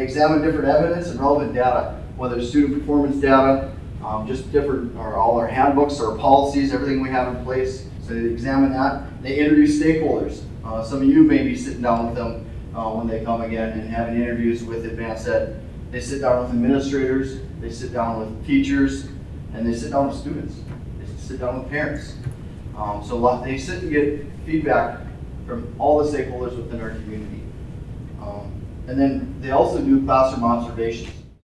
examine different evidence and relevant data, whether it's student performance data, just different, or all our handbooks, our policies, everything we have in place. So they examine that. They introduce stakeholders. Some of you may be sitting down with them when they come again and having interviews with Advanced Ed. They sit down with administrators, they sit down with teachers, and they sit down with students. They sit down with parents. So they sit and get feedback from all the stakeholders within our community. And then they also do classroom observations.